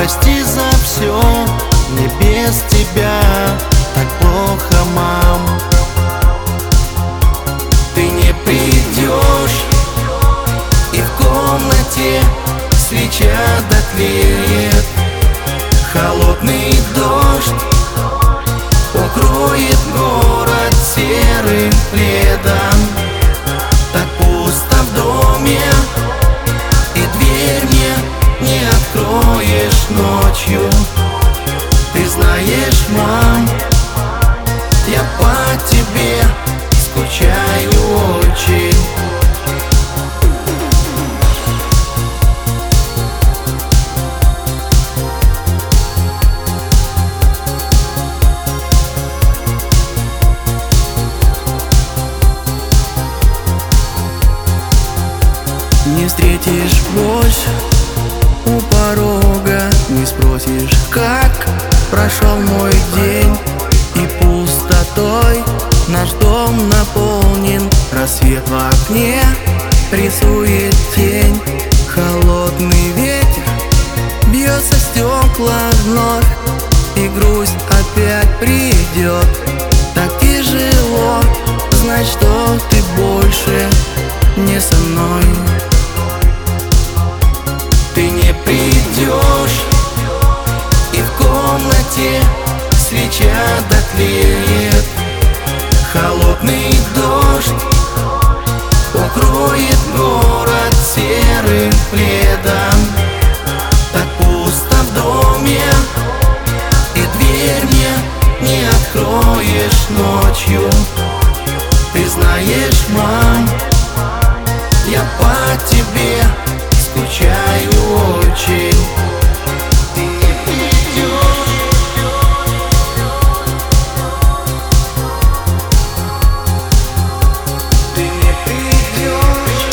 прости за все, мне без тебя так плохо, мам. Ты не придешь, и в комнате свеча дотлеет. Холодный дождь укроет город серым пледом. Так пусто в доме, и дверь мне не откроешь ночью. Ты знаешь, мам, я по тебе скучаю очень. Не встретишь больше у порога, не спросишь, как прошел мой день. И пустотой наш дом наполнен, рассвет в окне рисует тень. Холодный ветер бьется в стекла вновь, и грусть опять придет. Так тяжело знать, что ты больше не со мной. Ты не придешь, и в комнате свеча дотлеет. Холодный дождь укроет город серым пледом. Так пусто в доме, и дверь мне не откроешь ночью. Ты знаешь, мам, я по тебе скучаю очень. Ты не придешь, ты не придешь.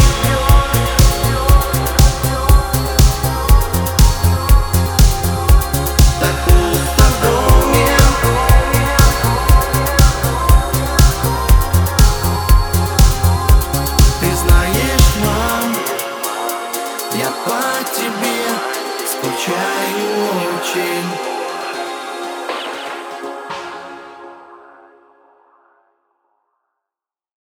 Так пусто в доме, ты знаешь, мам, я по тебе скучаю очень.